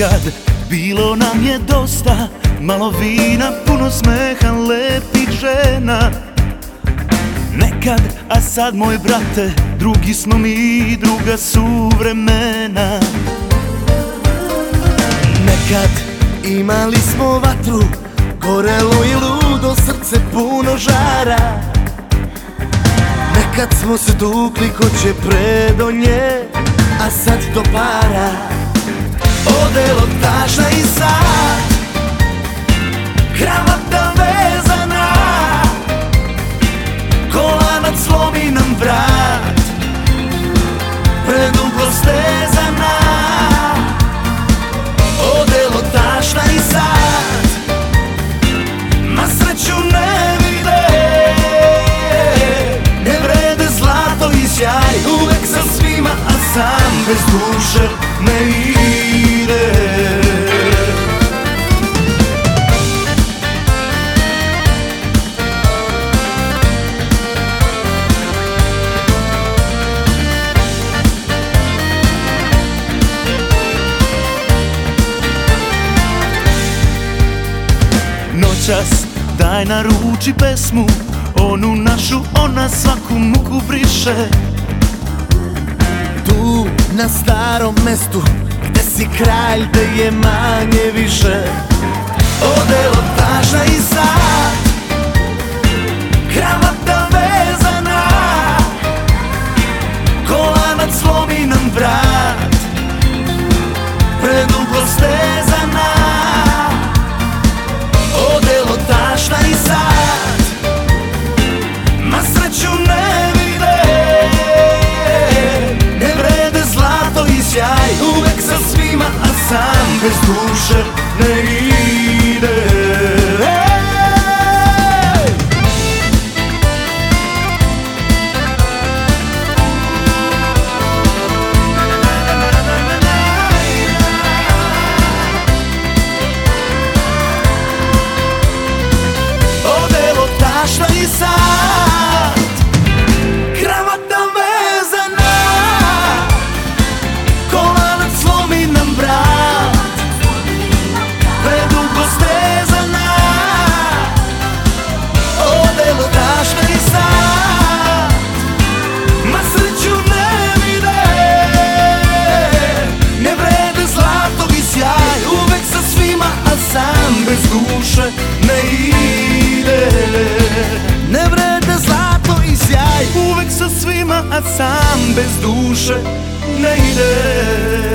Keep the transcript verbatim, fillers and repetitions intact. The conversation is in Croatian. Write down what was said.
Nekad bilo nam je dosta, malo vina, puno smeha, lepih žena. Nekad, a sad moj brate, drugi smo mi, druga su vremena. Nekad imali smo vatru, gorelo i ludo, srce puno žara. Nekad smo se tukli ko će predo nje, a sad to para. Odelo tašna i sad, kravata vezana, kolanac slomi nam vrat, predugo stezana. Odelo tašna i sad, ma sreću ne vide, ne vrede zlato i sjaj, uvek sa svima, a sam bez duše ne ide. Noćas daj naruči pesmu, onu našu, ona svaku muku briše. Tu na starom mestu, gde si kralj, gde je manje više. Odelo tašna i sad, kravata vezana, kolanac slomi nam vrat, predugo stezana. Odelo tašna i sad, ma sreću ne vide, ne vrede zlato i sjaj, uvek sa svima, a sam bez duše ne ide. Tašna i sad, kravata vezana, kolanac slomi nam vrat, predugo stezana. Odelo tašna i sad, ma sreću ne vide, ne vrede zlato i sjaj, uvek sa svima, a sam bez duše ne ide. Ne vrede zlato i sjaj, Uvek sa svima, a sam bez duše ne ide.